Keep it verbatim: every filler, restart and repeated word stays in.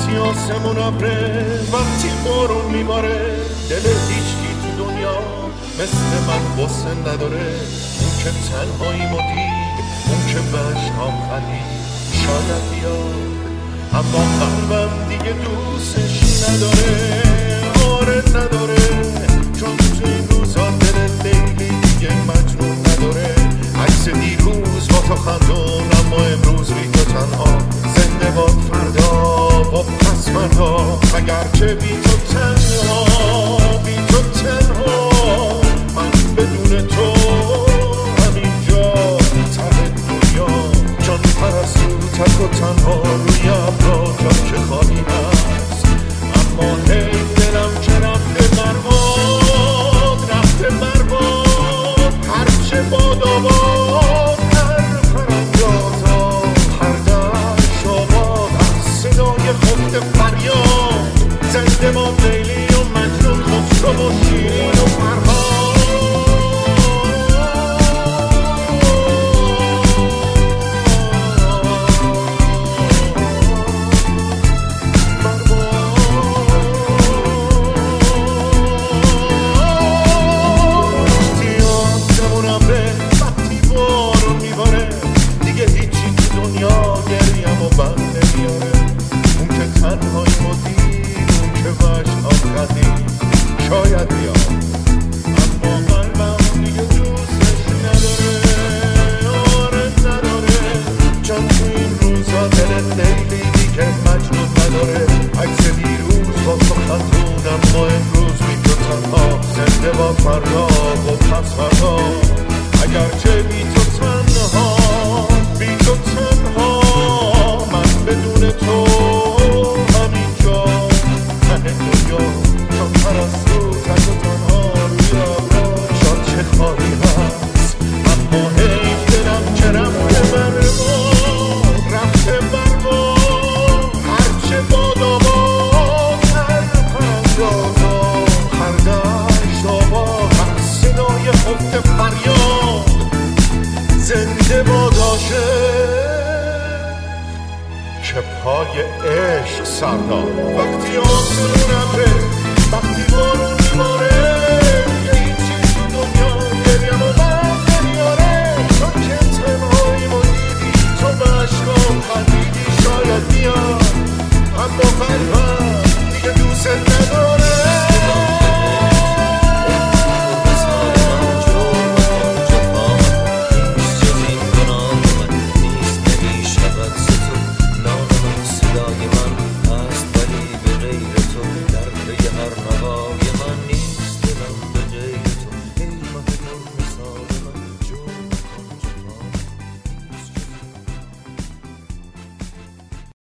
وقتی آسمون ابره، وقتی بارون میباره، دل هیچکی تو دنیا مثل من واسه نداره. اون که تنهایی ما دید، اون که بشکام خلید، شاید بیاد اما قلبم دیگه دوستش نداره. آره نداره، چون تو این روزا دل لیلی دیگه مجنون نداره. عکس دیروز با تو خندون، اما امروز بی تو تنها. زنده با فردا، با پس فردا، اگرچه بی تو تنها، بی تو تنها. من بدون تو همینجا ته دنیا، جان پرستو تک و تنها روی ابرا جا که خالی هست. اما هی دلم که رفته برباد، رفته برباد. هرچه باد آباد، هر پرندازا، هر دشت آباد، هر صدای خفت فریاد. زنده با لیلی و مجنون، خسرو و شیرین و فرهاد. شاید بیاد اما قلبم دیگه دوستش نداره. آره نداره، چون تو این روزا دل لیلی دیگه مجنون نداره. عکس دیروز با تو خندون، اما امروز بی تو تنها. زنده با فردا و پس فردا، اگرچه بی تو تنها، بی تو تنها. من بدون تو همینجا ته دنیا، چون پرستو تک و تنها روی ابرا جا چه خواهی هست. اما هی دلم که رفته برباد، رفته برباد. هرچه باد آباد، هر پرندازا، هر دشت آباد، هر صدای خفت فریاد. زنده باد عاشق که پای عشق سرداد. وقتی آسمون ابره، وقتی بارون